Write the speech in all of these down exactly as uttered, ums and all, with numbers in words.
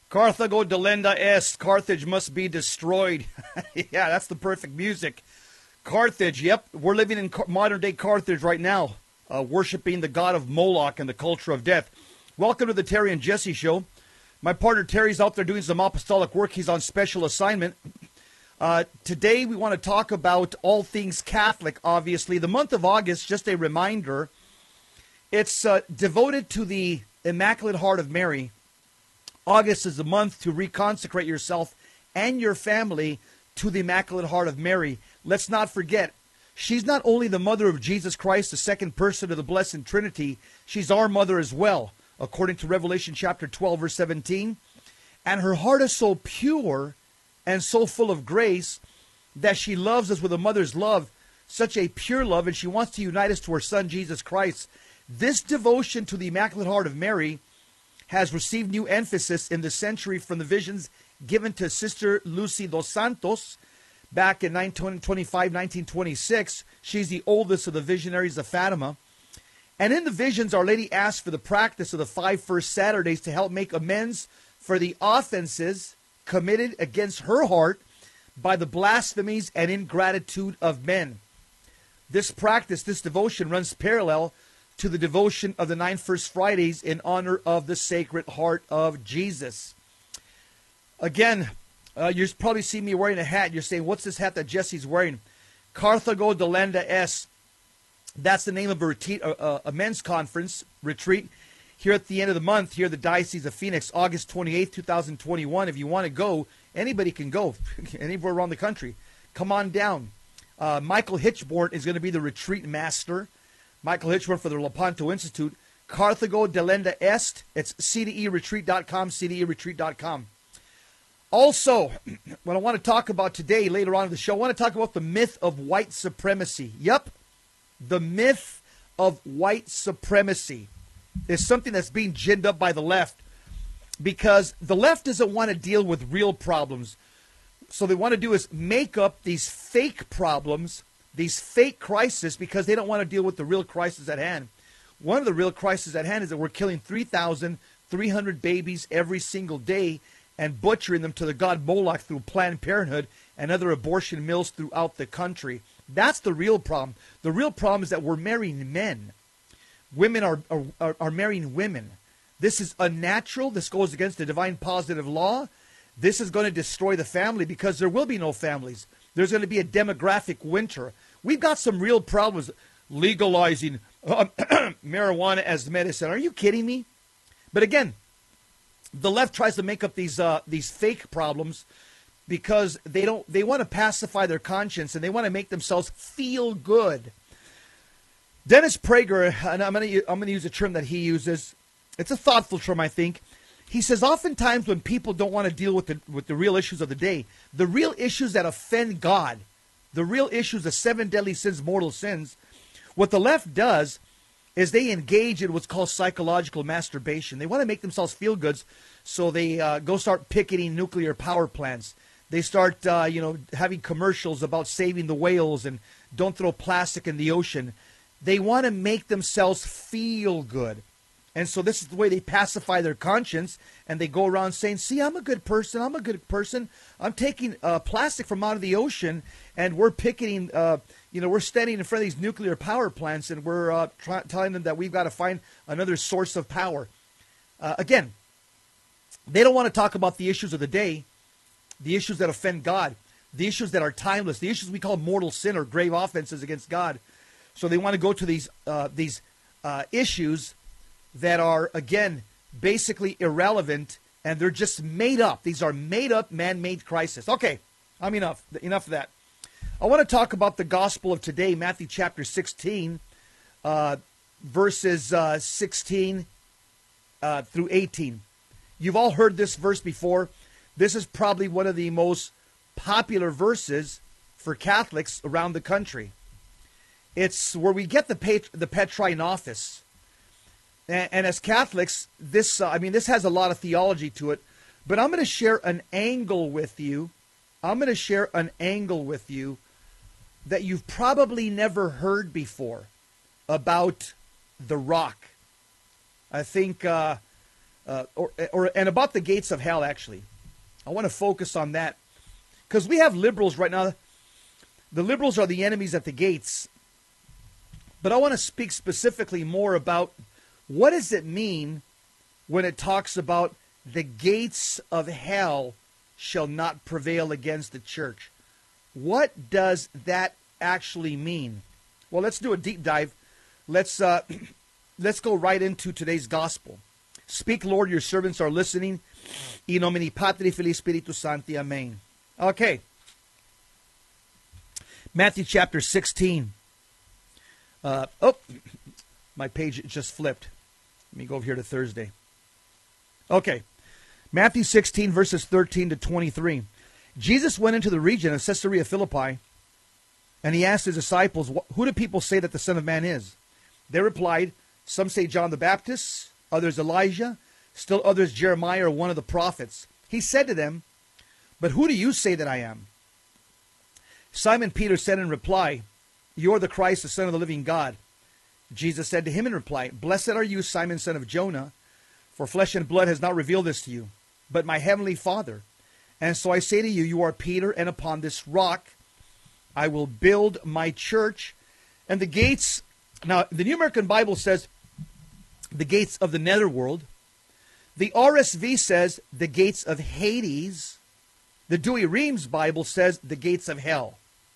Carthago delenda est. Carthage must be destroyed. Yeah, that's the perfect music. Carthage, yep. We're living in modern-day Carthage right now, uh, worshiping the god of Moloch and the culture of death. Welcome to the Terry and Jesse Show. My partner Terry's out there doing some apostolic work. He's on special assignment. Uh, today we want to talk about all things Catholic, obviously. The month of August, just a reminder, it's uh, devoted to the Immaculate Heart of Mary. August is the month to reconsecrate yourself and your family to the Immaculate Heart of Mary. Let's not forget, she's not only the mother of Jesus Christ, the second person of the Blessed Trinity, she's our mother as well, according to Revelation chapter twelve, verse seventeen. And her heart is so pure and so full of grace that she loves us with a mother's love, such a pure love, and she wants to unite us to her son, Jesus Christ. This devotion to the Immaculate Heart of Mary has received new emphasis in the century from the visions given to Sister Lucy dos Santos back in nineteen twenty-five, nineteen twenty-six. She's the oldest of the visionaries of Fatima. And in the visions, Our Lady asked for the practice of the five first Saturdays to help make amends for the offenses committed against her heart by the blasphemies and ingratitude of men. This practice, this devotion, runs parallel to the devotion of the nine First Fridays in honor of the Sacred Heart of Jesus. Again, uh, you probably see me wearing a hat. You're saying, what's this hat that Jesse's wearing? Carthago delenda est. That's the name of a, retreat, a, a men's conference retreat here at the end of the month, here at the Diocese of Phoenix, August twenty-eighth, two thousand twenty-one. If you want to go, anybody can go, anywhere around the country. Come on down. Uh, Michael Hitchborn is going to be the retreat master. Michael Hitchborn for the Lepanto Institute. Carthago delenda est. It's c d e retreat dot com, c d e retreat dot com. Also, what I want to talk about today, later on in the show, I want to talk about the myth of white supremacy. Yep, the myth of white supremacy is something that's being ginned up by the left because the left doesn't want to deal with real problems. So they want to do is make up these fake problems, these fake crises, because they don't want to deal with the real crisis at hand. One of the real crises at hand is that we're killing three thousand three hundred babies every single day and butchering them to the god Moloch through Planned Parenthood and other abortion mills throughout the country. That's the real problem. The real problem is that we're marrying men. Women are, are, are marrying women. This is unnatural. This goes against the divine positive law. This is going to destroy the family because there will be no families. There's going to be a demographic winter. We've got some real problems legalizing uh, marijuana as medicine. Are you kidding me? But again, the left tries to make up these uh, these fake problems because they don't they want to pacify their conscience and they want to make themselves feel good. Dennis Prager, and I'm going to I'm going to use a term that he uses. It's a thoughtful term, I think. He says, oftentimes when people don't want to deal with the with the real issues of the day, the real issues that offend God, the real issues, the seven deadly sins, mortal sins, what the left does is they engage in what's called psychological masturbation. They want to make themselves feel good, so they uh, go start picketing nuclear power plants. They start, uh, you know, having commercials about saving the whales and don't throw plastic in the ocean. They want to make themselves feel good. And so this is the way they pacify their conscience, and they go around saying, see, I'm a good person, I'm a good person. I'm taking uh, plastic from out of the ocean, and we're picketing, uh, you know, we're standing in front of these nuclear power plants, and we're uh, try- telling them that we've got to find another source of power. Uh, again, they don't want to talk about the issues of the day, the issues that offend God, the issues that are timeless, the issues we call mortal sin or grave offenses against God. So they want to go to these uh, these uh, issues that are, again, basically irrelevant, and they're just made up. These are made-up, man-made crises. Okay, I'm enough. Enough of that. I want to talk about the gospel of today, Matthew chapter sixteen, uh, verses uh, sixteen uh, through eighteen. You've all heard this verse before. This is probably one of the most popular verses for Catholics around the country. It's where we get the pat- the Petrine office. And, and as Catholics, this uh, I mean, this has a lot of theology to it. But I'm going to share an angle with you. I'm going to share an angle with you that you've probably never heard before about the rock. I think uh, uh, or, or and about the gates of hell, actually. I want to focus on that because we have liberals right now. The liberals are the enemies at the gates. But I want to speak specifically more about what does it mean when it talks about the gates of hell shall not prevail against the church. What does that actually mean? Well, let's do a deep dive. Let's uh, let's go right into today's gospel. Speak, Lord, your servants are listening. In nomine Patri, Filii, Spiritus Sancti. Amen. Okay. Matthew chapter sixteen. Uh, oh, my page just flipped. Let me go over here to Thursday. Okay. Matthew sixteen, verses thirteen to twenty-three. Jesus went into the region of Caesarea Philippi, and he asked his disciples, who do people say that the Son of Man is? They replied, some say John the Baptist, others Elijah, still others Jeremiah or one of the prophets. He said to them, but who do you say that I am? Simon Peter said in reply, you are the Christ, the Son of the living God. Jesus said to him in reply, blessed are you, Simon, son of Jonah, for flesh and blood has not revealed this to you, but my heavenly Father. And so I say to you, you are Peter, and upon this rock I will build my church. And the gates, now the New American Bible says the gates of the netherworld. The R S V says the gates of Hades. The Douay-Rheims Bible says the gates of hell.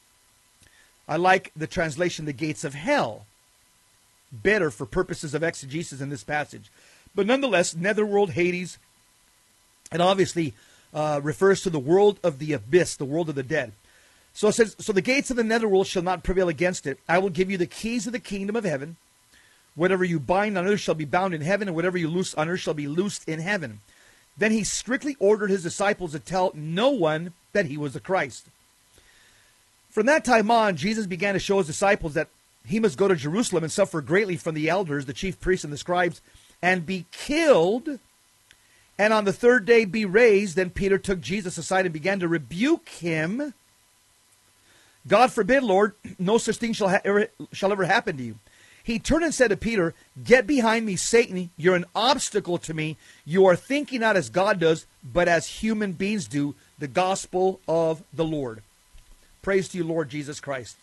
I like the translation, the gates of hell, better for purposes of exegesis in this passage. But nonetheless, netherworld, Hades, and obviously uh, refers to the world of the abyss, the world of the dead. So it says, so the gates of the netherworld shall not prevail against it. I will give you the keys of the kingdom of heaven. Whatever you bind on earth shall be bound in heaven, and whatever you loose on earth shall be loosed in heaven. Then he strictly ordered his disciples to tell no one that he was the Christ. From that time on, Jesus began to show his disciples that he must go to Jerusalem and suffer greatly from the elders, the chief priests, and the scribes, and be killed, and on the third day be raised. Then Peter took Jesus aside and began to rebuke him. God forbid, Lord, no such thing shall, ha- ever, shall ever happen to you. He turned and said to Peter, get behind me, Satan. You're an obstacle to me. You are thinking not as God does, but as human beings do, the gospel of the Lord. Praise to you, Lord Jesus Christ.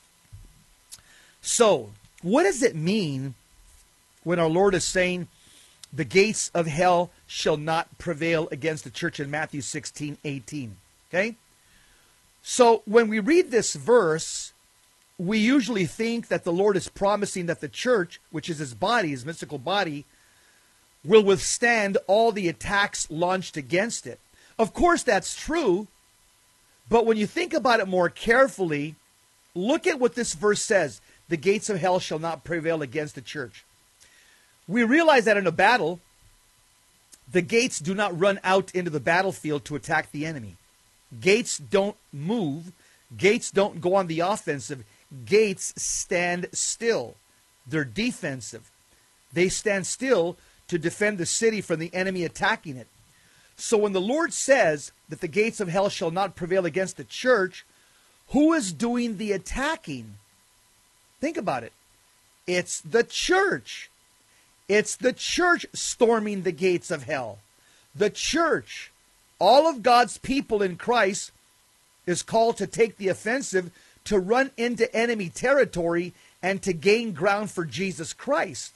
So, what does it mean when our Lord is saying the gates of hell shall not prevail against the church in Matthew sixteen eighteen? Okay? So, when we read this verse, we usually think that the Lord is promising that the church, which is his body, his mystical body, will withstand all the attacks launched against it. Of course, that's true. But when you think about it more carefully, look at what this verse says. The gates of hell shall not prevail against the church. We realize that in a battle, the gates do not run out into the battlefield to attack the enemy. Gates don't move. Gates don't go on the offensive. Gates stand still. They're defensive. They stand still to defend the city from the enemy attacking it. So when the Lord says that the gates of hell shall not prevail against the church, who is doing the attacking? Think about it. It's the church. It's the church storming the gates of hell. The church, all of God's people in Christ, is called to take the offensive, to run into enemy territory, and to gain ground for Jesus Christ.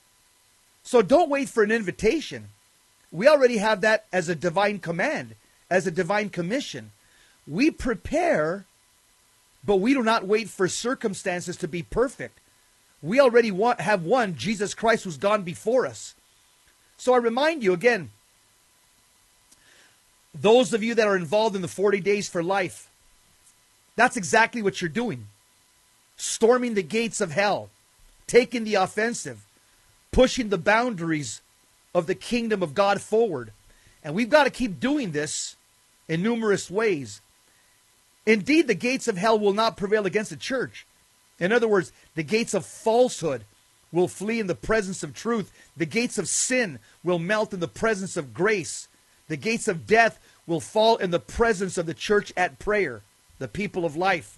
So don't wait for an invitation. We already have that as a divine command, as a divine commission. We prepare, but we do not wait for circumstances to be perfect. We already want, have one, Jesus Christ, who's gone before us. So I remind you again, those of you that are involved in the forty days for life, that's exactly what you're doing. Storming the gates of hell, taking the offensive, pushing the boundaries of the kingdom of God forward. And we've got to keep doing this in numerous ways. Indeed, the gates of hell will not prevail against the church. In other words, the gates of falsehood will flee in the presence of truth. The gates of sin will melt in the presence of grace. The gates of death will fall in the presence of the church at prayer, the people of life.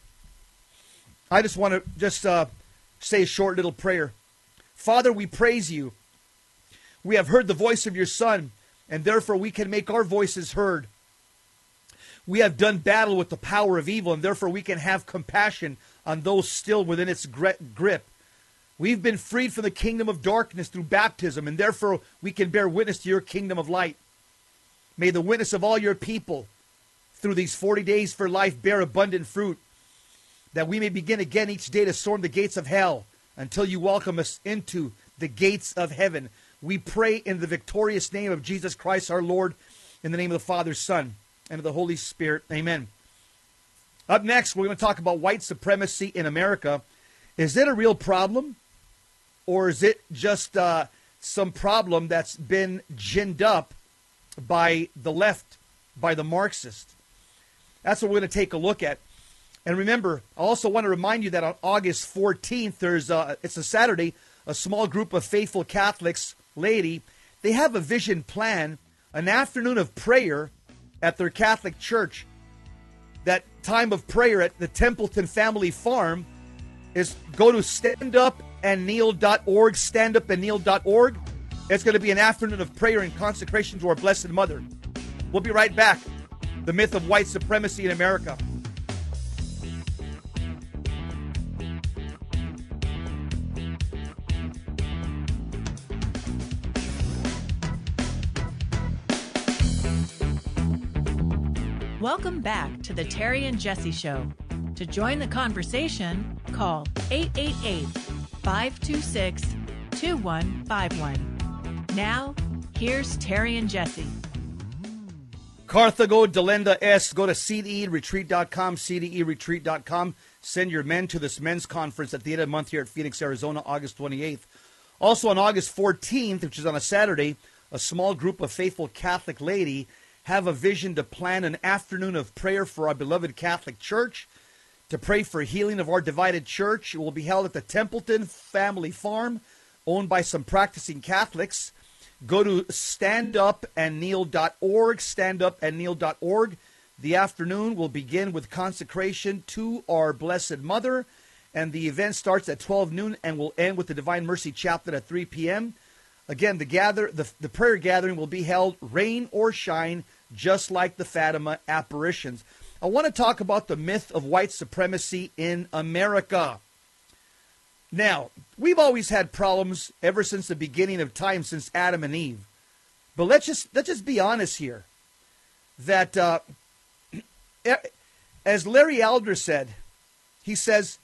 I just want to just uh, say a short little prayer. Father, we praise you. We have heard the voice of your Son, and therefore we can make our voices heard. We have done battle with the power of evil, and therefore we can have compassion on those still within its grip. We've been freed from the kingdom of darkness through baptism, and therefore we can bear witness to your kingdom of light. May the witness of all your people through these forty days for life bear abundant fruit, that we may begin again each day to storm the gates of hell until you welcome us into the gates of heaven. We pray in the victorious name of Jesus Christ our Lord, in the name of the Father, Son, and of the Holy Spirit. Amen. Up next, we're going to talk about white supremacy in America. Is it a real problem? Or is it just uh, some problem that's been ginned up by the left, by the Marxists? That's what we're going to take a look at. And remember, I also want to remind you that on August fourteenth, there's a, it's a Saturday, a small group of faithful Catholics, laity, they have a vision plan, an afternoon of prayer at their Catholic church. That time of prayer at the Templeton Family Farm is, go to stand up and kneel dot org, stand up and kneel dot org. It's going to be an afternoon of prayer and consecration to our Blessed Mother. We'll be right back. The myth of white supremacy in America. Welcome back to the Terry and Jesse Show. To join the conversation, call eight eight eight, five two six, two one five one. Now, here's Terry and Jesse. Carthago Delenda S. Go to C D E retreat dot com, C D E retreat dot com. Send your men to this men's conference at the end of the month here at Phoenix, Arizona, August twenty-eighth. Also on August fourteenth, which is on a Saturday, a small group of faithful Catholic laity have a vision to plan an afternoon of prayer for our beloved Catholic Church, to pray for healing of our divided church. It will be held at the Templeton Family Farm, owned by some practicing Catholics. Go to stand up and kneel dot org, stand up and kneel dot org. The afternoon will begin with consecration to our Blessed Mother, and the event starts at twelve noon and will end with the Divine Mercy Chaplet at three p.m. Again, the gather the, the prayer gathering will be held rain or shine, just like the Fatima apparitions. I want to talk about the myth of white supremacy in America. Now, we've always had problems ever since the beginning of time, since Adam and Eve. But let's just let's just be honest here. That, uh, as Larry Elder said, he says,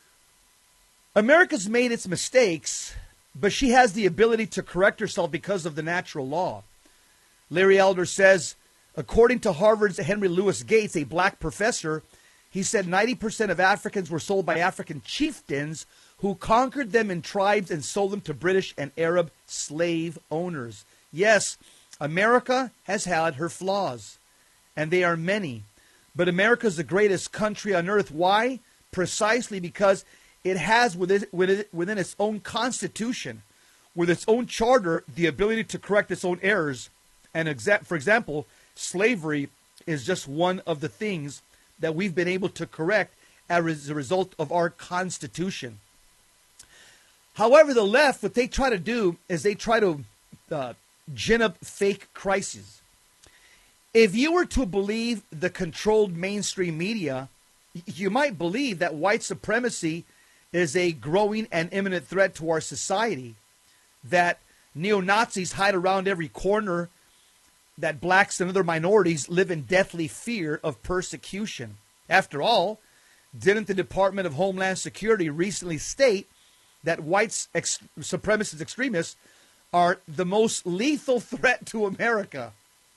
America's made its mistakes, but she has the ability to correct herself because of the natural law. Larry Elder says, according to Harvard's Henry Louis Gates, a black professor, he said ninety percent of Africans were sold by African chieftains who conquered them in tribes and sold them to British and Arab slave owners. Yes, America has had her flaws, and they are many. But America is the greatest country on earth. Why? Precisely because it has within, within its own constitution, with its own charter, the ability to correct its own errors. And exa- for example, slavery is just one of the things that we've been able to correct as a result of our Constitution. However, the left, what they try to do is they try to uh, gin up fake crises. If you were to believe the controlled mainstream media, you might believe that white supremacy is a growing and imminent threat to our society, that neo-Nazis hide around every corner, that blacks and other minorities live in deathly fear of persecution. After all, didn't the Department of Homeland Security recently state that white ex- supremacist extremists are the most lethal threat to America?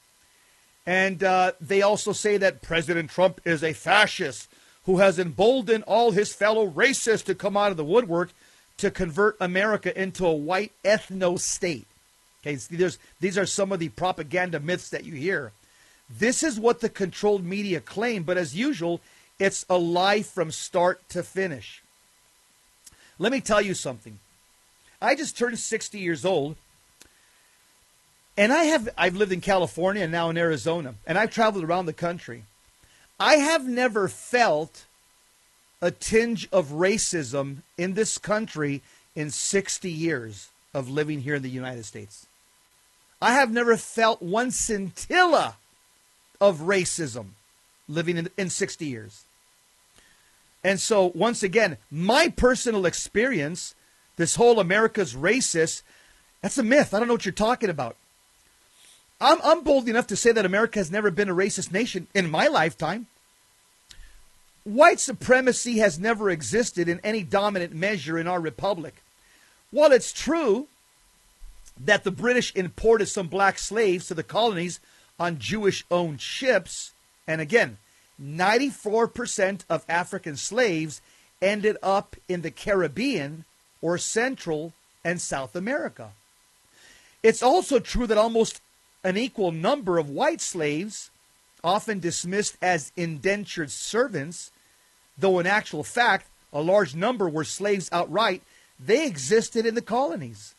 And uh, they also say that President Trump is a fascist who has emboldened all his fellow racists to come out of the woodwork to convert America into a white ethno-state. Okay, there's, these are some of the propaganda myths that you hear. This is what the controlled media claim, but as usual, it's a lie from start to finish. Let me tell you something. I just turned sixty years old, and I have I've lived in California and now in Arizona, and I've traveled around the country. I have never felt a tinge of racism in this country in sixty years of living here in the United States. I have never felt one scintilla of racism living in, in sixty years. And so, once again, my personal experience, this whole America's racist, that's a myth. I don't know what you're talking about. I'm, I'm bold enough to say that America has never been a racist nation in my lifetime. White supremacy has never existed in any dominant measure in our republic. While it's true that the British imported some black slaves to the colonies on Jewish-owned ships, and again, ninety-four percent of African slaves ended up in the Caribbean or Central and South America. It's also true that almost an equal number of white slaves, often dismissed as indentured servants, though in actual fact a large number were slaves outright, they existed in the colonies.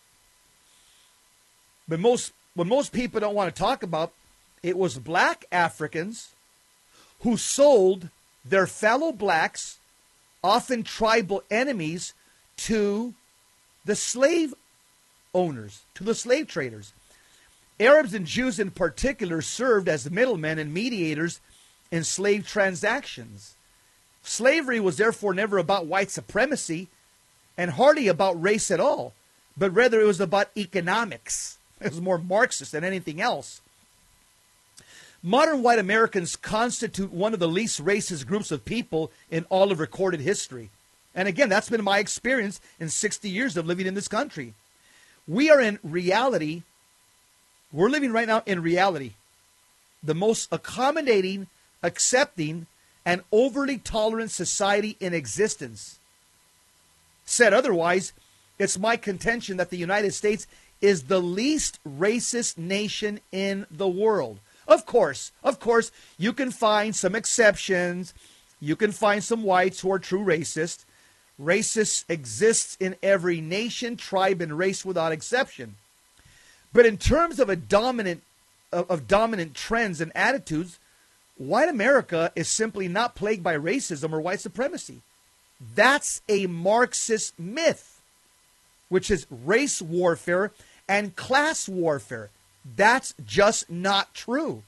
But most, what most people don't want to talk about, it was black Africans who sold their fellow blacks, often tribal enemies, to the slave owners, to the slave traders. Arabs and Jews in particular served as middlemen and mediators in slave transactions. Slavery was therefore never about white supremacy and hardly about race at all, but rather it was about economics. It was more Marxist than anything else. Modern white Americans constitute one of the least racist groups of people in all of recorded history. And again, that's been my experience in sixty years of living in this country. We are in reality, we're living right now in reality, the most accommodating, accepting, and overly tolerant society in existence. Said otherwise, it's my contention that the United States is the least racist nation in the world. Of course, of course, you can find some exceptions. You can find some whites who are true racists. Racists exist in every nation, tribe, and race without exception. But in terms of a dominant of, of dominant trends and attitudes, white America is simply not plagued by racism or white supremacy. That's a Marxist myth, which is race warfare and class warfare. That's just not true.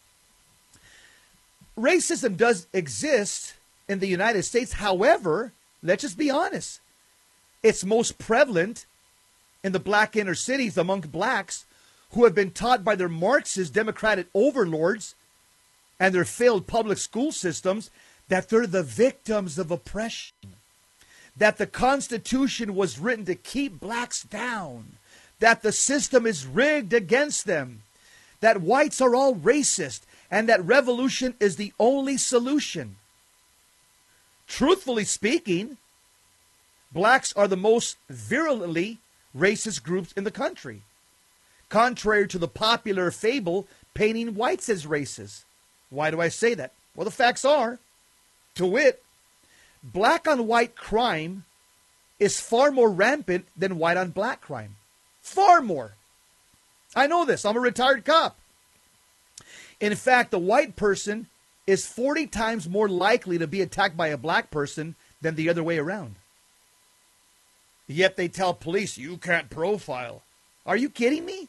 Racism does exist in the United States. However, let's just be honest. It's most prevalent in the black inner cities among blacks who have been taught by their Marxist democratic overlords and their failed public school systems that they're the victims of oppression, that the Constitution was written to keep blacks down, that the system is rigged against them, that whites are all racist, and that revolution is the only solution. Truthfully speaking, blacks are the most virulently racist groups in the country, contrary to the popular fable painting whites as racist. Why do I say that? Well, the facts are, to wit, black on white crime is far more rampant than white on black crime. Far more. I know this. I'm a retired cop. In fact, a white person is forty times more likely to be attacked by a black person than the other way around. Yet they tell police, you can't profile. Are you kidding me?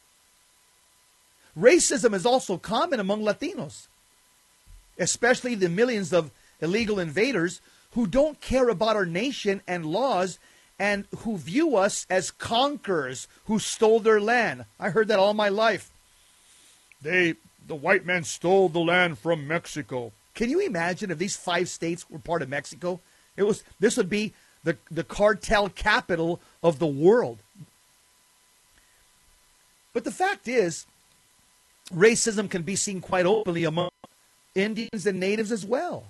Racism is also common among Latinos, especially the millions of illegal invaders who don't care about our nation and laws and who view us as conquerors who stole their land. I heard that all my life. They, the white men stole the land from Mexico. Can you imagine if these five states were part of Mexico? It was, this would be the, the cartel capital of the world. But the fact is, racism can be seen quite openly among Indians and natives as well.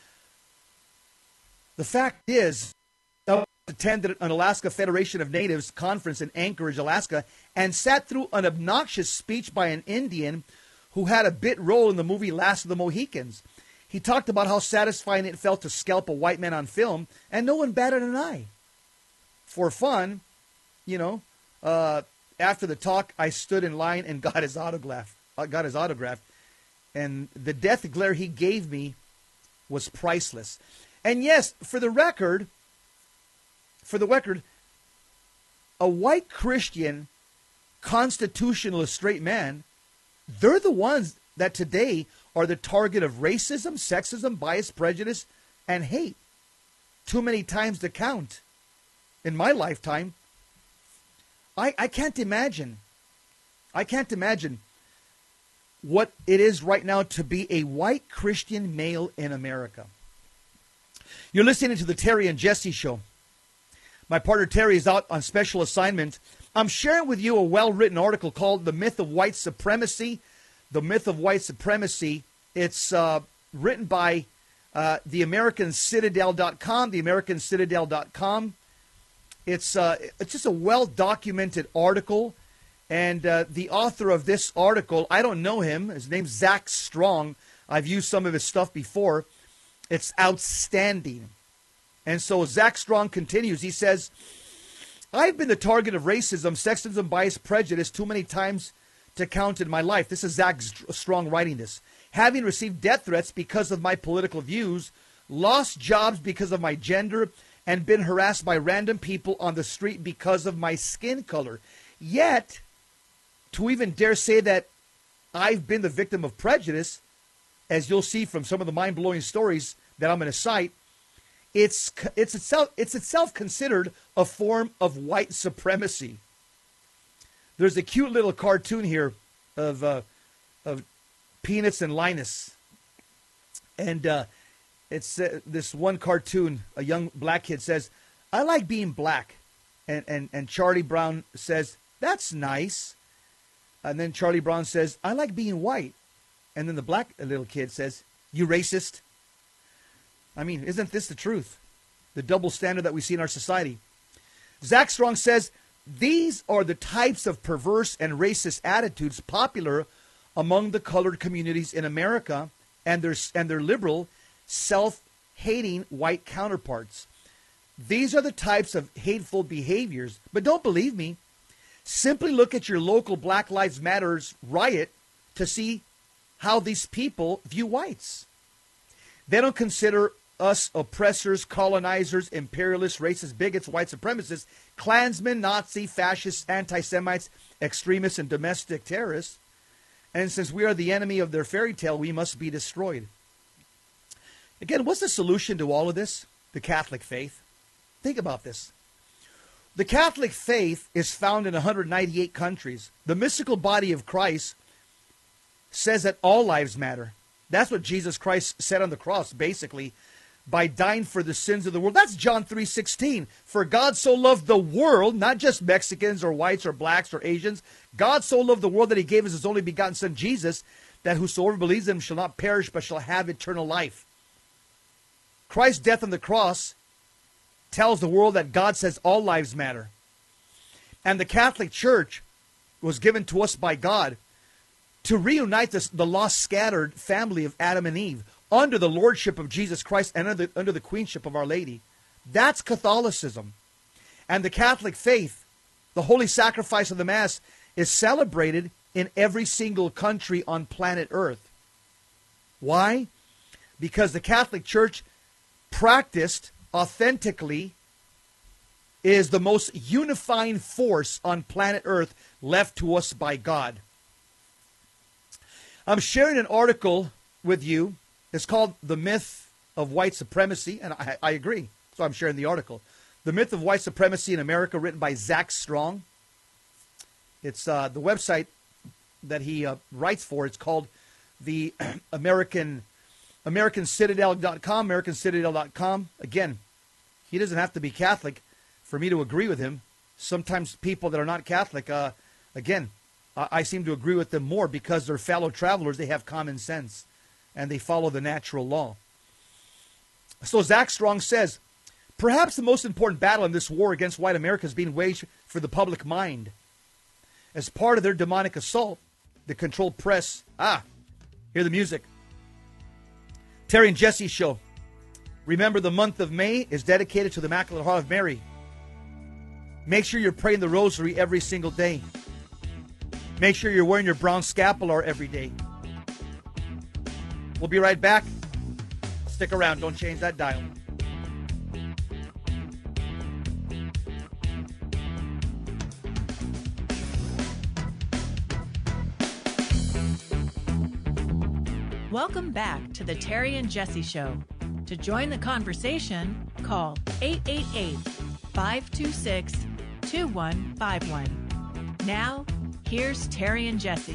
The fact is, I attended an Alaska Federation of Natives conference in Anchorage, Alaska, and sat through an obnoxious speech by an Indian who had a bit role in the movie Last of the Mohicans. He talked about how satisfying it felt to scalp a white man on film, and no one batted an eye. For fun, you know, uh, after the talk, I stood in line and got his autograph. I got his autograph, and the death glare he gave me was priceless. And yes, for the record, for the record, a white Christian constitutionalist straight man, they're the ones that today are the target of racism, sexism, bias, prejudice, and hate. Too many times to count in my lifetime. I, I can't imagine. I can't imagine what it is right now to be a white Christian male in America. You're listening to the Terry and Jesse Show. My partner Terry is out on special assignment. I'm sharing with you a well-written article called The Myth of White Supremacy. The Myth of White Supremacy. It's uh, written by uh, the American Citadel dot com, the American Citadel dot com. It's, uh, it's just a well-documented article. And uh, the author of this article, I don't know him. His name's Zach Strong. I've used some of his stuff before. It's outstanding. And so Zach Strong continues. He says, I've been the target of racism, sexism, bias, prejudice too many times to count in my life. This is Zach Strong writing this. Having received death threats because of my political views, lost jobs because of my gender, and been harassed by random people on the street because of my skin color. Yet, to even dare say that I've been the victim of prejudice, as you'll see from some of the mind-blowing stories that I'm going to cite, it's it's itself it's itself considered a form of white supremacy. There's a cute little cartoon here of uh, of Peanuts and Linus, and uh, it's uh, this one cartoon. A young black kid says, "I like being black," and and and Charlie Brown says, "That's nice," and then Charlie Brown says, "I like being white," and then the black little kid says, "You racist." I mean, isn't this the truth? The double standard that we see in our society. Zach Strong says, these are the types of perverse and racist attitudes popular among the colored communities in America and their, and their liberal, self-hating white counterparts. These are the types of hateful behaviors. But don't believe me. Simply look at your local Black Lives Matters riot to see how these people view whites. They don't consider us oppressors, colonizers, imperialists, racist, bigots, white supremacists, Klansmen, Nazi, fascists, anti-Semites, extremists, and domestic terrorists. And since we are the enemy of their fairy tale, we must be destroyed. Again, what's the solution to all of this? The Catholic faith. Think about this. The Catholic faith is found in one hundred ninety-eight countries. The mystical body of Christ says that all lives matter. That's what Jesus Christ said on the cross, basically, by dying for the sins of the world. That's John three sixteen. For God so loved the world, not just Mexicans or whites or blacks or Asians. God so loved the world that he gave us his only begotten son, Jesus, that whosoever believes in him shall not perish but shall have eternal life. Christ's death on the cross tells the world that God says all lives matter. And the Catholic Church was given to us by God to reunite this, the lost, scattered family of Adam and Eve under the lordship of Jesus Christ and under, under the queenship of Our Lady. That's Catholicism. And the Catholic faith, the holy sacrifice of the Mass, is celebrated in every single country on planet Earth. Why? Because the Catholic Church, practiced authentically, is the most unifying force on planet Earth left to us by God. I'm sharing an article with you. It's called The Myth of White Supremacy, and I, I agree, so I'm sharing the article. The Myth of White Supremacy in America, written by Zach Strong. It's uh, the website that he uh, writes for. It's called the American American Citadel dot com, American Citadel dot com. Again, he doesn't have to be Catholic for me to agree with him. Sometimes people that are not Catholic, uh, again, I, I seem to agree with them more because they're fellow travelers. They have common sense, and they follow the natural law. So Zach Strong says, perhaps the most important battle in this war against white America is being waged for the public mind. As part of their demonic assault, the controlled press, ah, hear the music. Terry and Jesse Show. Remember, the month of May is dedicated to the Immaculate Heart of Mary. Make sure you're praying the rosary every single day. Make sure you're wearing your brown scapular every day. We'll be right back. Stick around. Don't change that dial. Welcome back to the Terry and Jesse Show. To join the conversation, call eight eight eight, five two six, two one five one. Now, here's Terry and Jesse.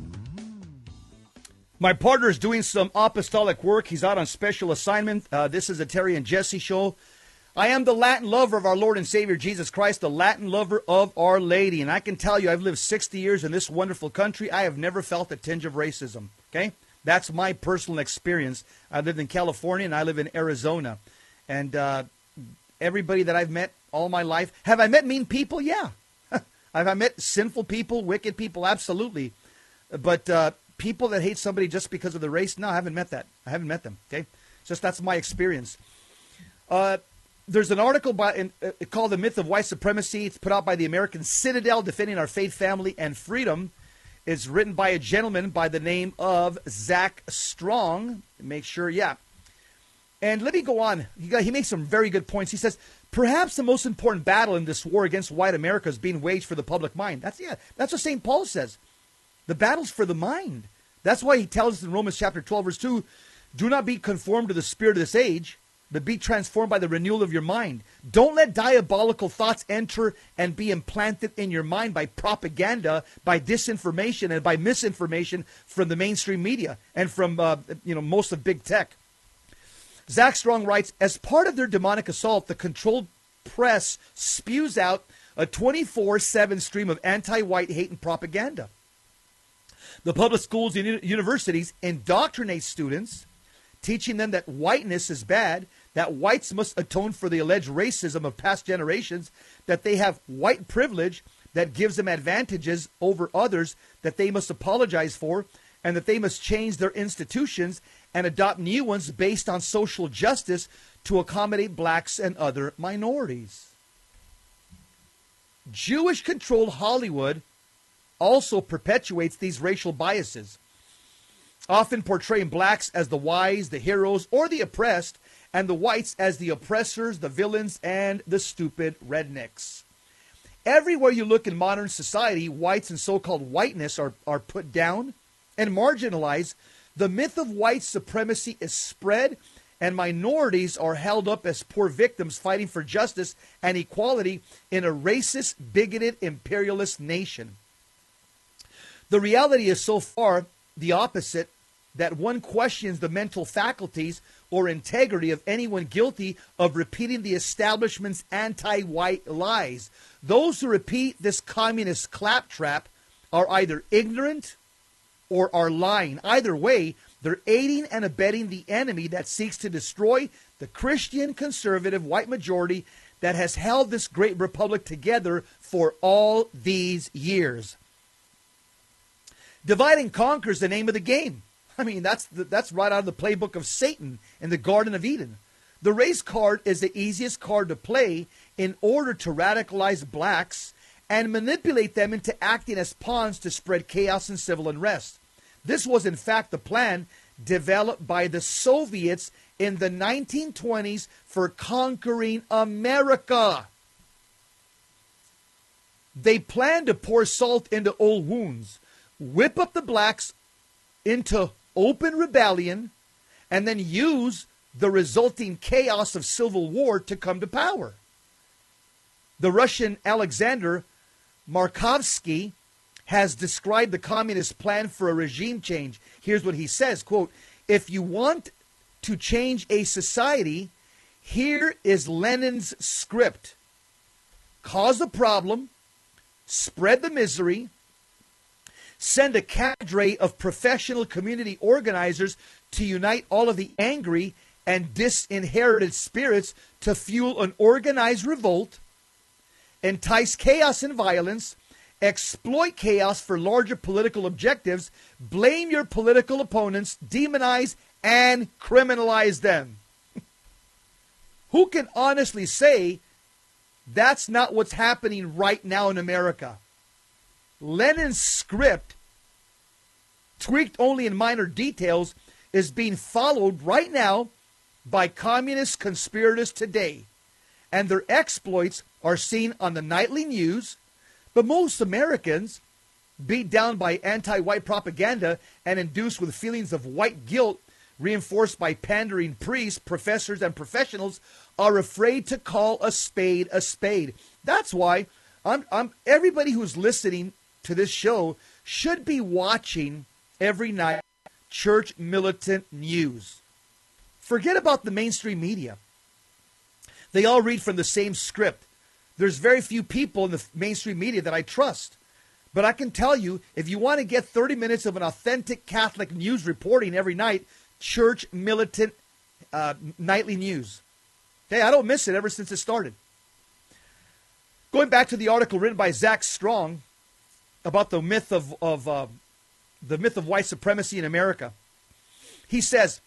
My partner is doing some apostolic work. He's out on special assignment. Uh, this is the Terry and Jesse Show. I am the Latin lover of our Lord and Savior Jesus Christ, the Latin lover of Our Lady. And I can tell you, I've lived sixty years in this wonderful country. I have never felt a tinge of racism, okay? That's my personal experience. I lived in California and I live in Arizona. And uh, everybody that I've met all my life, have I met mean people? Yeah. Have I met sinful people, wicked people? Absolutely. But uh, people that hate somebody just because of the race, no, I haven't met that. I haven't met them, okay? Just that's my experience. Uh, there's an article by, in, uh, called The Myth of White Supremacy. It's put out by the American Citadel, Defending Our Faith, Family, and Freedom. It's written by a gentleman by the name of Zach Strong. Make sure, yeah. And let me go on. He, got, he makes some very good points. He says, perhaps the most important battle in this war against white America is being waged for the public mind. That's, yeah, that's what Saint Paul says. The battle's for the mind. That's why he tells us in Romans chapter twelve, verse two, do not be conformed to the spirit of this age, but be transformed by the renewal of your mind. Don't let diabolical thoughts enter and be implanted in your mind by propaganda, by disinformation, and by misinformation from the mainstream media and from uh, you know most of big tech. Zach Strong writes, as part of their demonic assault, the controlled press spews out a twenty-four seven stream of anti-white hate and propaganda. The public schools and universities indoctrinate students, teaching them that whiteness is bad, that whites must atone for the alleged racism of past generations, that they have white privilege that gives them advantages over others that they must apologize for, and that they must change their institutions and adopt new ones based on social justice to accommodate blacks and other minorities. Jewish-controlled Hollywood also perpetuates these racial biases, often portraying blacks as the wise, the heroes, or the oppressed, and the whites as the oppressors, the villains, and the stupid rednecks. Everywhere you look in modern society, whites and so-called whiteness are, are put down and marginalized. The myth of white supremacy is spread, and minorities are held up as poor victims fighting for justice and equality in a racist, bigoted, imperialist nation. The reality is so far the opposite, that one questions the mental faculties or integrity of anyone guilty of repeating the establishment's anti-white lies. Those who repeat this communist claptrap are either ignorant or are lying. Either way, they're aiding and abetting the enemy that seeks to destroy the Christian conservative white majority that has held this great republic together for all these years. Divide and conquer is the name of the game. I mean, that's the, that's right out of the playbook of Satan in the Garden of Eden. The race card is the easiest card to play in order to radicalize blacks and manipulate them into acting as pawns to spread chaos and civil unrest. This was, in fact, the plan developed by the Soviets in the nineteen twenties for conquering America. They planned to pour salt into old wounds, whip up the blacks into open rebellion, and then use the resulting chaos of civil war to come to power. The Russian Alexander Markovsky has described the communist plan for a regime change. Here's what he says, quote, if you want to change a society, here is Lenin's script. Cause a problem, spread the misery, send a cadre of professional community organizers to unite all of the angry and disinherited spirits to fuel an organized revolt, entice chaos and violence, exploit chaos for larger political objectives, blame your political opponents, demonize and criminalize them. Who can honestly say that's not what's happening right now in America? Lenin's script, tweaked only in minor details, is being followed right now by communist conspirators today. And their exploits are seen on the nightly news. But most Americans, beat down by anti-white propaganda and induced with feelings of white guilt, reinforced by pandering priests, professors, and professionals, are afraid to call a spade a spade. That's why I'm, I'm, everybody who's listening to this show should be watching every night church militant news. Forget about the mainstream media. They all read from the same script. There's very few people in the mainstream media that I trust. But I can tell you, if you want to get thirty minutes of an authentic Catholic news reporting every night, church militant uh, nightly news. Hey, I don't miss it ever since it started. Going back to the article written by Zach Strong about the myth of, of uh, the myth of white supremacy in America. He says,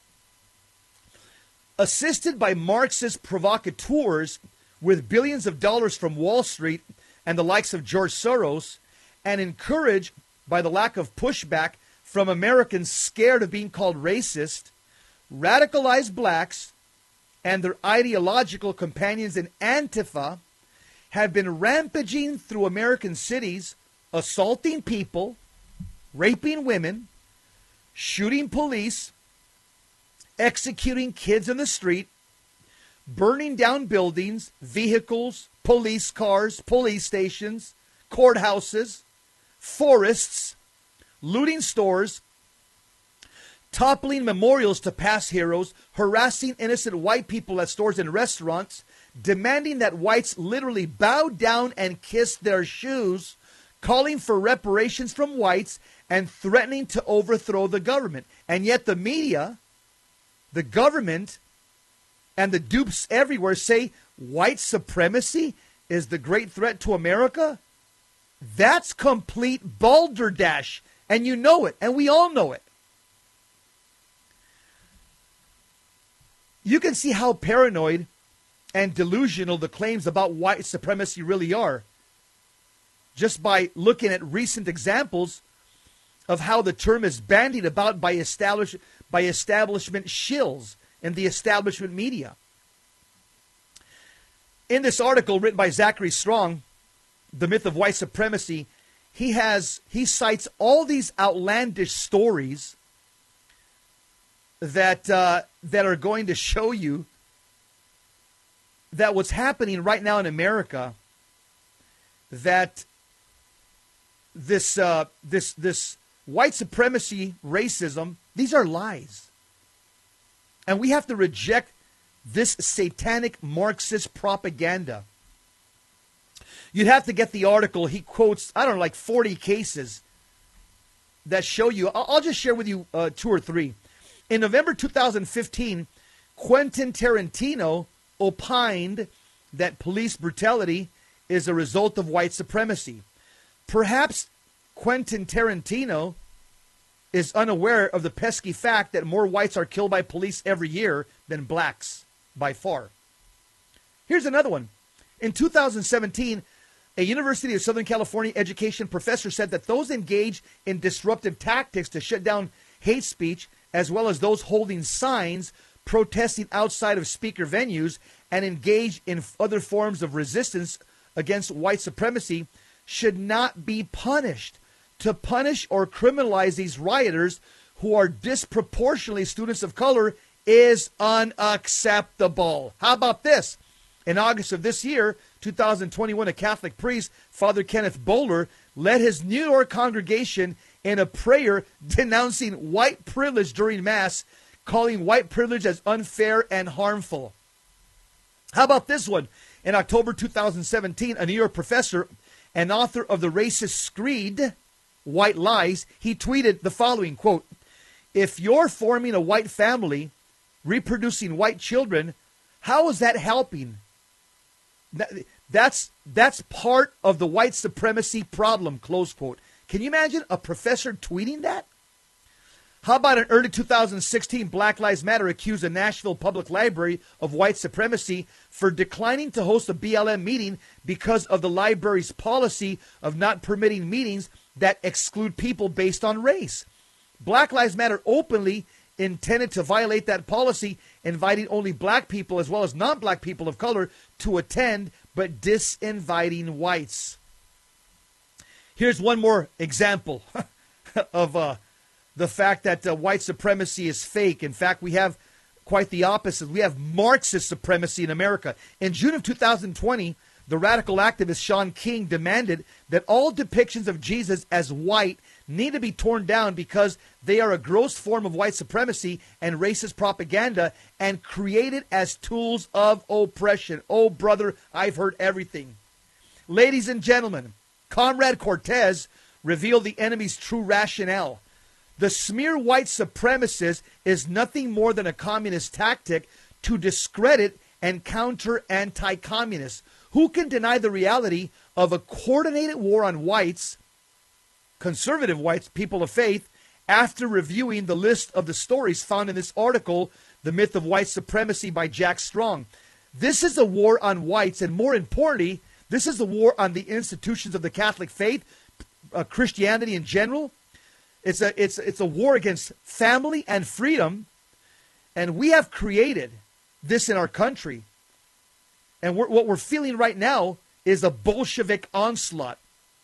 assisted by Marxist provocateurs with billions of dollars from Wall Street and the likes of George Soros, and encouraged by the lack of pushback from Americans scared of being called racist, radicalized blacks and their ideological companions in Antifa have been rampaging through American cities, assaulting people, raping women, shooting police, executing kids in the street, burning down buildings, vehicles, police cars, police stations, courthouses, forests, looting stores, toppling memorials to past heroes, harassing innocent white people at stores and restaurants, demanding that whites literally bow down and kiss their shoes, calling for reparations from whites, and threatening to overthrow the government. And yet the media, the government, and the dupes everywhere say white supremacy is the great threat to America? That's complete balderdash, and you know it, and we all know it. You can see how paranoid and delusional the claims about white supremacy really are, just by looking at recent examples of how the term is bandied about by, establish, by establishment shills in the establishment media. In this article written by Zachary Strong, The Myth of White Supremacy, he has he cites all these outlandish stories that uh, that are going to show you that what's happening right now in America, that this uh, this this white supremacy, racism, these are lies, and we have to reject this satanic Marxist propaganda. You'd have to get the article. He quotes, I don't know, like forty cases that show you. I'll, I'll just share with you uh, two or three. In November two thousand fifteen, Quentin Tarantino opined that police brutality is a result of white supremacy. Perhaps Quentin Tarantino is unaware of the pesky fact that more whites are killed by police every year than blacks, by far. Here's another one. In two thousand seventeen, a University of Southern California education professor said that those engaged in disruptive tactics to shut down hate speech, as well as those holding signs protesting outside of speaker venues and engaged in other forms of resistance against white supremacy, should not be punished. To punish or criminalize these rioters who are disproportionately students of color is unacceptable. How about this? In August of this year, two thousand twenty-one, a Catholic priest, Father Kenneth Bowler, led his New York congregation in a prayer denouncing white privilege during Mass, calling white privilege as unfair and harmful. How about this one? In October two thousand seventeen, a New York professor and author of the racist screed, White Lies, he tweeted the following, quote, "If you're forming a white family, reproducing white children, how is that helping? That's, that's part of the white supremacy problem," close quote. Can you imagine a professor tweeting that? How about in early two thousand sixteen, Black Lives Matter accused a Nashville Public Library of white supremacy for declining to host a B L M meeting because of the library's policy of not permitting meetings that exclude people based on race. Black Lives Matter openly intended to violate that policy, inviting only black people as well as non-black people of color to attend, but disinviting whites. Here's one more example of uh, the fact that uh, white supremacy is fake. In fact, we have quite the opposite. We have Marxist supremacy in America. In June of two thousand twenty, the radical activist Shaun King demanded that all depictions of Jesus as white need to be torn down because they are a gross form of white supremacy and racist propaganda and created as tools of oppression. Oh, brother, I've heard everything. Ladies and gentlemen, Comrade Cortez revealed the enemy's true rationale. The smear white supremacist is nothing more than a communist tactic to discredit and counter anti-communists. Who can deny the reality of a coordinated war on whites, conservative whites, people of faith, after reviewing the list of the stories found in this article, The Myth of White Supremacy by Jack Strong? This is a war on whites, and more importantly, this is a war on the institutions of the Catholic faith, uh, Christianity in general. It's a, it's, it's a war against family and freedom, and we have created this in our country. And we're, what we're feeling right now is a Bolshevik onslaught.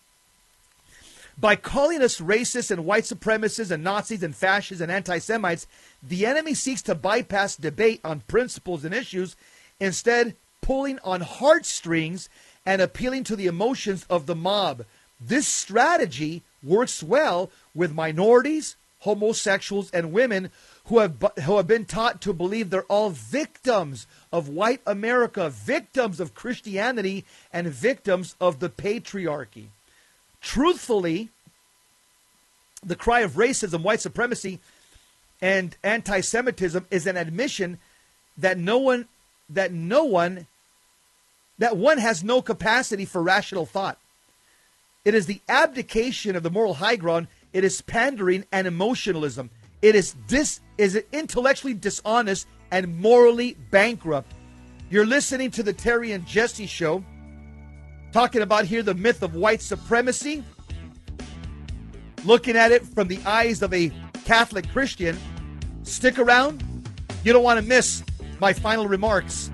By calling us racist and white supremacists and Nazis and fascists and anti-Semites, the enemy seeks to bypass debate on principles and issues, instead pulling on heartstrings and appealing to the emotions of the mob. This strategy works well with minorities, homosexuals, and women who have, who have been taught to believe they're all victims of white America, victims of Christianity, and victims of the patriarchy. Truthfully, the cry of racism, white supremacy, and anti-Semitism is an admission that no one, that no one, that one has no capacity for rational thought. It is the abdication of the moral high ground. It is pandering and emotionalism. It is dis, is it intellectually dishonest and morally bankrupt. You're listening to the Terry and Jesse Show, talking about here the myth of white supremacy, looking at it from the eyes of a Catholic Christian. Stick around. You don't want to miss my final remarks.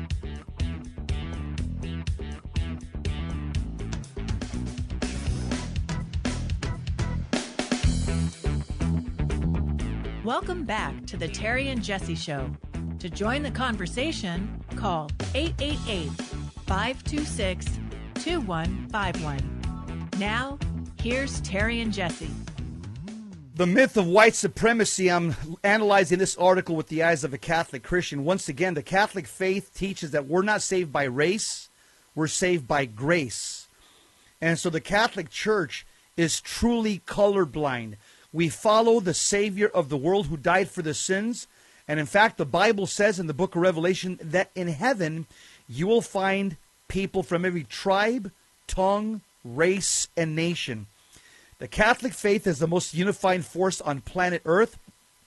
Welcome back to the Terry and Jesse Show. To join the conversation, call eight eight eight, five two six, two one five one. Now, here's Terry and Jesse. The myth of white supremacy. I'm analyzing this article with the eyes of a Catholic Christian. Once again, the Catholic faith teaches that we're not saved by race, we're saved by grace. And so the Catholic Church is truly colorblind. We follow the Savior of the world who died for the sins. And in fact, the Bible says in the book of Revelation that in heaven you will find people from every tribe, tongue, race, and nation. The Catholic faith is the most unifying force on planet Earth.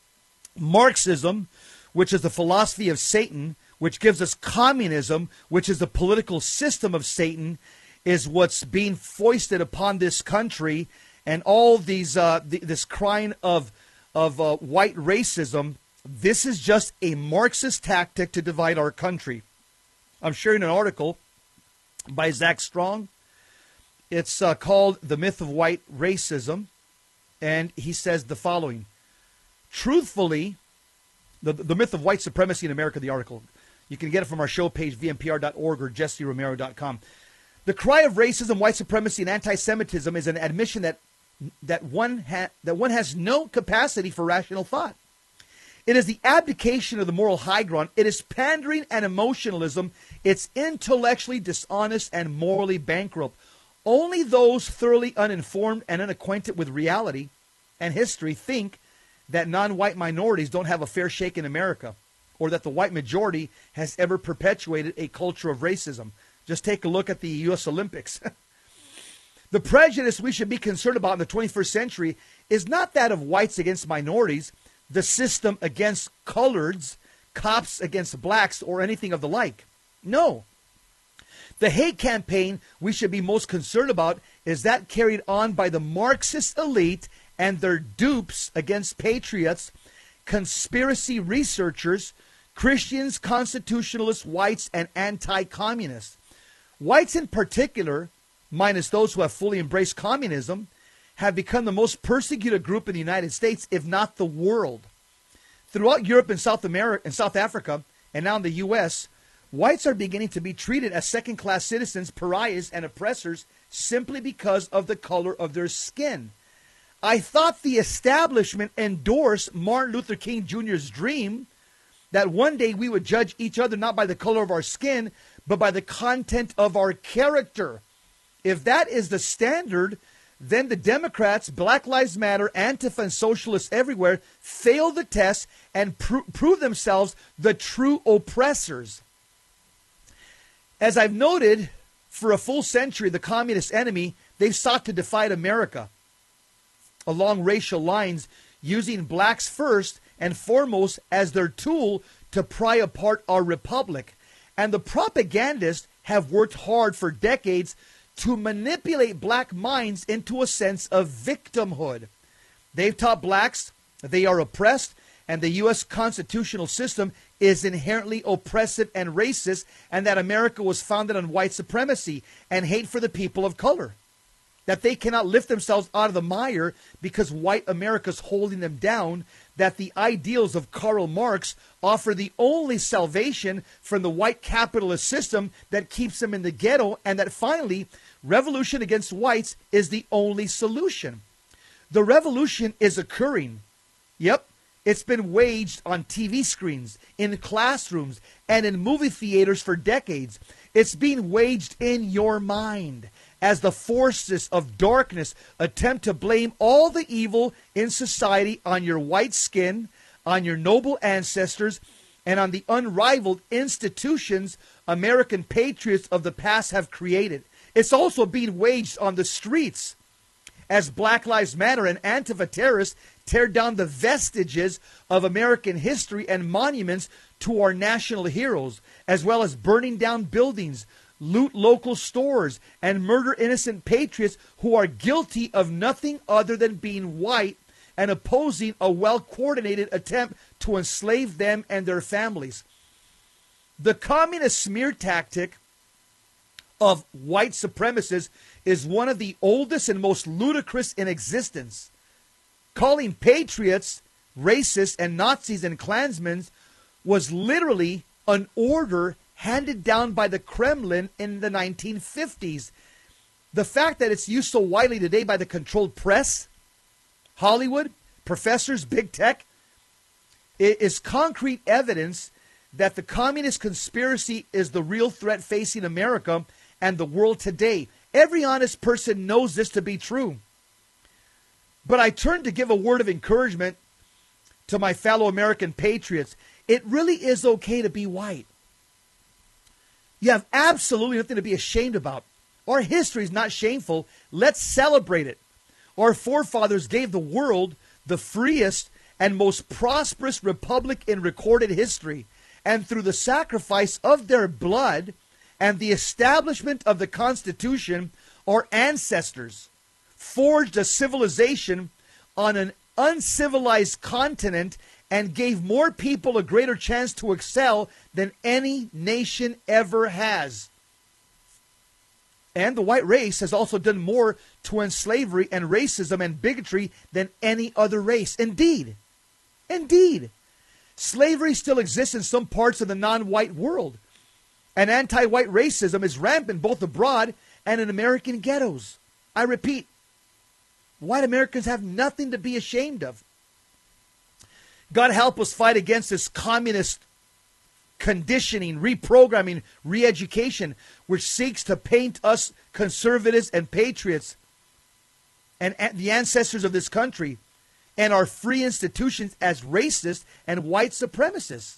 Marxism, which is the philosophy of Satan, which gives us communism, which is the political system of Satan, is what's being foisted upon this country. And all these, uh, th- this crying of of uh, white racism, this is just a Marxist tactic to divide our country. I'm sharing an article by Zach Strong. It's uh, called The Myth of White Racism. And he says the following. Truthfully, the, the myth of white supremacy in America, the article. You can get it from our show page, v m p r dot org or jesse romero dot com. The cry of racism, white supremacy, and anti-Semitism is an admission that that one ha- that one has no capacity for rational thought. It is the abdication of the moral high ground. It is pandering and emotionalism. It's intellectually dishonest and morally bankrupt. Only those thoroughly uninformed and unacquainted with reality and history think that non-white minorities don't have a fair shake in America, or that the white majority has ever perpetuated a culture of racism. Just take a look at the U S Olympics. The prejudice we should be concerned about in the twenty-first century is not that of whites against minorities, the system against coloreds, cops against blacks, or anything of the like. No. The hate campaign we should be most concerned about is that carried on by the Marxist elite and their dupes against patriots, conspiracy researchers, Christians, constitutionalists, whites, and anti-communists. Whites in particular minus those who have fully embraced communism, have become the most persecuted group in the United States, if not the world. Throughout Europe and South America and South Africa, and now in the U S, whites are beginning to be treated as second-class citizens, pariahs, and oppressors simply because of the color of their skin. I thought the establishment endorsed Martin Luther King Junior's dream that one day we would judge each other not by the color of our skin, but by the content of our character. If that is the standard, then the Democrats, Black Lives Matter, Antifa, and socialists everywhere fail the test and pro- prove themselves the true oppressors. As I've noted, for a full century, the communist enemy, they've sought to divide America along racial lines, using blacks first and foremost as their tool to pry apart our republic. And the propagandists have worked hard for decades to manipulate black minds into a sense of victimhood. They've taught blacks that they are oppressed, and the U S constitutional system is inherently oppressive and racist, and that America was founded on white supremacy and hate for the people of color. That they cannot lift themselves out of the mire because white America's holding them down, that the ideals of Karl Marx offer the only salvation from the white capitalist system that keeps them in the ghetto, and that finally, revolution against whites is the only solution. The revolution is occurring. Yep, it's been waged on T V screens, in classrooms, and in movie theaters for decades. It's being waged in your mind as the forces of darkness attempt to blame all the evil in society on your white skin, on your noble ancestors, and on the unrivaled institutions American patriots of the past have created. It's also being waged on the streets as Black Lives Matter and Antifa terrorists tear down the vestiges of American history and monuments to our national heroes, as well as burning down buildings, loot local stores, and murder innocent patriots who are guilty of nothing other than being white and opposing a well-coordinated attempt to enslave them and their families. The communist smear tactic of white supremacists is one of the oldest and most ludicrous in existence. Calling patriots racists and Nazis and Klansmen was literally an order handed down by the Kremlin in the nineteen fifties. The fact that it's used so widely today by the controlled press, Hollywood, professors, big tech, is concrete evidence that the communist conspiracy is the real threat facing America and the world today. Every honest person knows this to be true. But I turn to give a word of encouragement to my fellow American patriots. It really is okay to be white. You have absolutely nothing to be ashamed about. Our history is not shameful. Let's celebrate it. Our forefathers gave the world the freest and most prosperous republic in recorded history. And through the sacrifice of their blood and the establishment of the Constitution, our ancestors forged a civilization on an uncivilized continent and gave more people a greater chance to excel than any nation ever has. And the white race has also done more to end slavery and racism and bigotry than any other race. Indeed, indeed, slavery still exists in some parts of the non-white world. And anti-white racism is rampant both abroad and in American ghettos. I repeat, white Americans have nothing to be ashamed of. God help us fight against this communist conditioning, reprogramming, re-education, which seeks to paint us conservatives and patriots and the ancestors of this country and our free institutions as racist and white supremacists.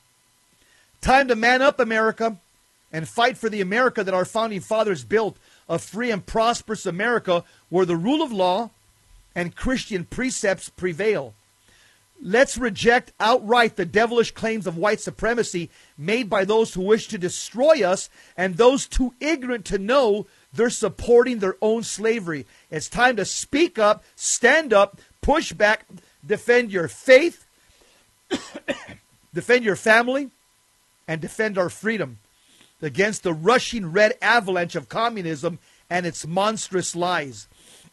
Time to man up, America, and fight for the America that our founding fathers built, a free and prosperous America where the rule of law and Christian precepts prevail. Let's reject outright the devilish claims of white supremacy made by those who wish to destroy us and those too ignorant to know they're supporting their own slavery. It's time to speak up, stand up, push back, defend your faith, defend your family, and defend our freedom against the rushing red avalanche of communism and its monstrous lies.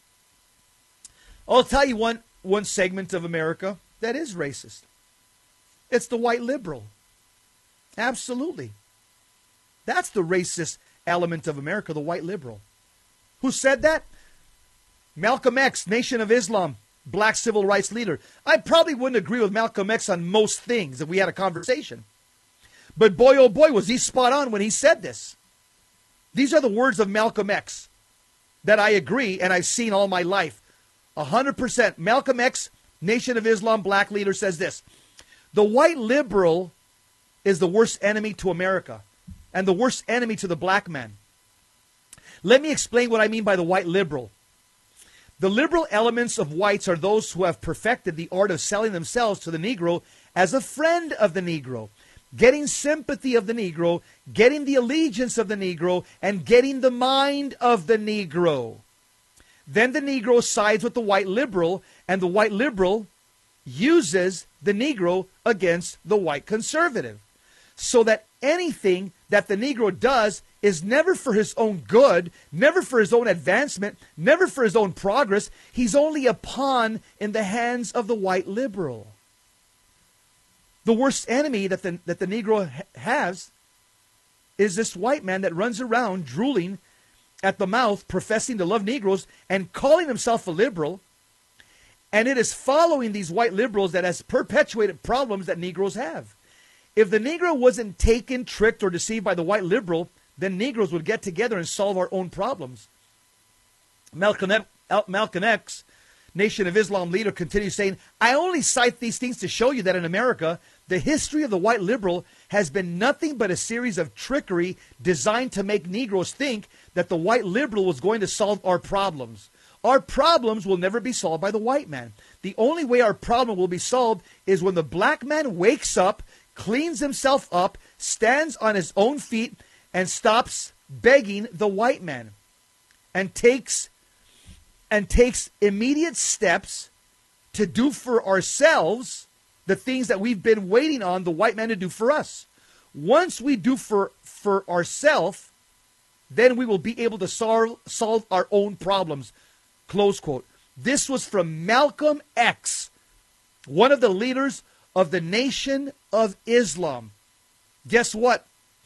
I'll tell you one, one segment of America that is racist. It's the white liberal. Absolutely. That's the racist element of America, the white liberal. Who said that? Malcolm X, Nation of Islam, black civil rights leader. I probably wouldn't agree with Malcolm X on most things if we had a conversation. But boy, oh boy, was he spot on when he said this. These are the words of Malcolm X that I agree and I've seen all my life. one hundred percent. Malcolm X, Nation of Islam, black leader, says this. The white liberal is the worst enemy to America and the worst enemy to the black man. Let me explain what I mean by the white liberal. The liberal elements of whites are those who have perfected the art of selling themselves to the Negro as a friend of the Negro, getting sympathy of the Negro, getting the allegiance of the Negro, and getting the mind of the Negro. Then the Negro sides with the white liberal, and the white liberal uses the Negro against the white conservative. So that anything that the Negro does is never for his own good, never for his own advancement, never for his own progress. He's only a pawn in the hands of the white liberal. The worst enemy that the, that the Negro ha- has is this white man that runs around drooling at the mouth, professing to love Negroes and calling himself a liberal. And it is following these white liberals that has perpetuated problems that Negroes have. If the Negro wasn't taken, tricked, or deceived by the white liberal, then Negroes would get together and solve our own problems. Malcolm, Malcolm X, Nation of Islam leader, continues saying, I only cite these things to show you that in America, the history of the white liberal has been nothing but a series of trickery designed to make Negroes think that the white liberal was going to solve our problems. Our problems will never be solved by the white man. The only way our problem will be solved is when the black man wakes up, cleans himself up, stands on his own feet, and stops begging the white man and takes and takes immediate steps to do for ourselves the things that we've been waiting on the white man to do for us. Once we do for, for ourselves, then we will be able to solve, solve our own problems. Close quote. This was from Malcolm X, one of the leaders of the Nation of Islam. Guess what?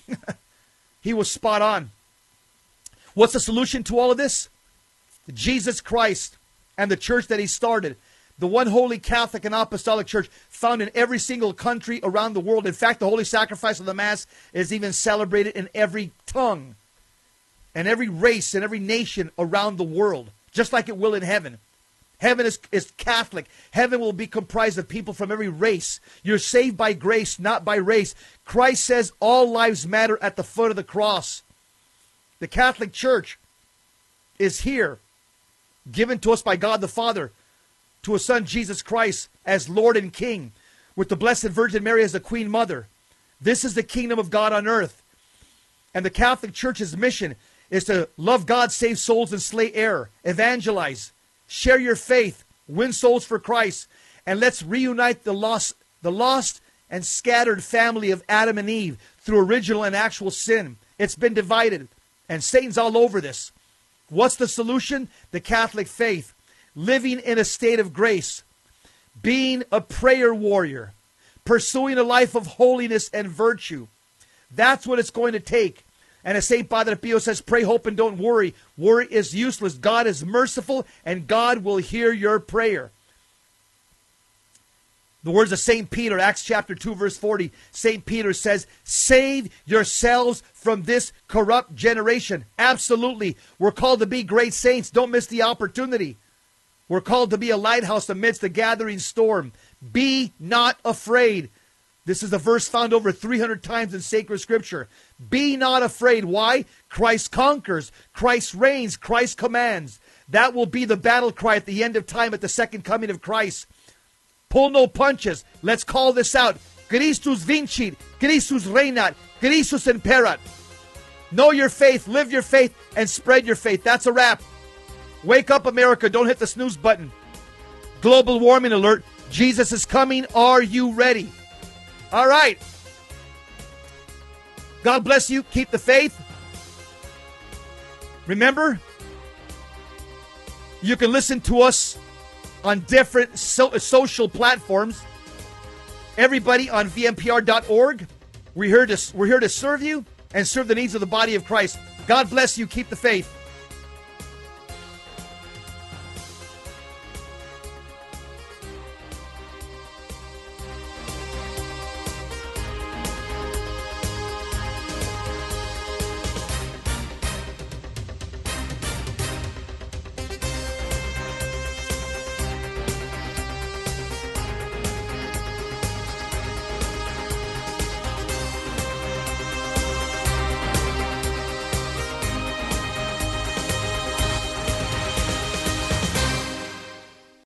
He was spot on. What's the solution to all of this? Jesus Christ and the church that he started. The one holy Catholic and Apostolic Church found in every single country around the world. In fact, the holy sacrifice of the Mass is even celebrated in every tongue and every race and every nation around the world, just like it will in heaven. Heaven is, is Catholic. Heaven will be comprised of people from every race. You're saved by grace, not by race. Christ says all lives matter at the foot of the cross. The Catholic Church is here, given to us by God the Father, to His Son Jesus Christ as Lord and King, with the Blessed Virgin Mary as the Queen Mother. This is the kingdom of God on earth. And the Catholic Church's mission is to love God, save souls, and slay error, evangelize, share your faith, win souls for Christ, and let's reunite the lost, the lost and scattered family of Adam and Eve through original and actual sin. It's been divided, and Satan's all over this. What's the solution? The Catholic faith, living in a state of grace, being a prayer warrior, pursuing a life of holiness and virtue. That's what it's going to take. And as Saint Padre Pio says, pray, hope, and don't worry. Worry is useless. God is merciful, and God will hear your prayer. The words of Saint Peter, Acts chapter two, verse forty, Saint Peter says, save yourselves from this corrupt generation. Absolutely. We're called to be great saints. Don't miss the opportunity. We're called to be a lighthouse amidst the gathering storm. Be not afraid. This is a verse found over three hundred times in sacred scripture. Be not afraid. Why? Christ conquers. Christ reigns. Christ commands. That will be the battle cry at the end of time, at the second coming of Christ. Pull no punches. Let's call this out. Christus vincit. Christus reinat. Christus imperat. Know your faith. Live your faith. And spread your faith. That's a wrap. Wake up, America. Don't hit the snooze button. Global warming alert. Jesus is coming. Are you ready? All right. God bless you. Keep the faith. Remember, You can listen to us on different so- social platforms. Everybody on V M P R dot org. We're here to we're here to serve you and serve the needs of the body of Christ. God bless you. Keep the faith.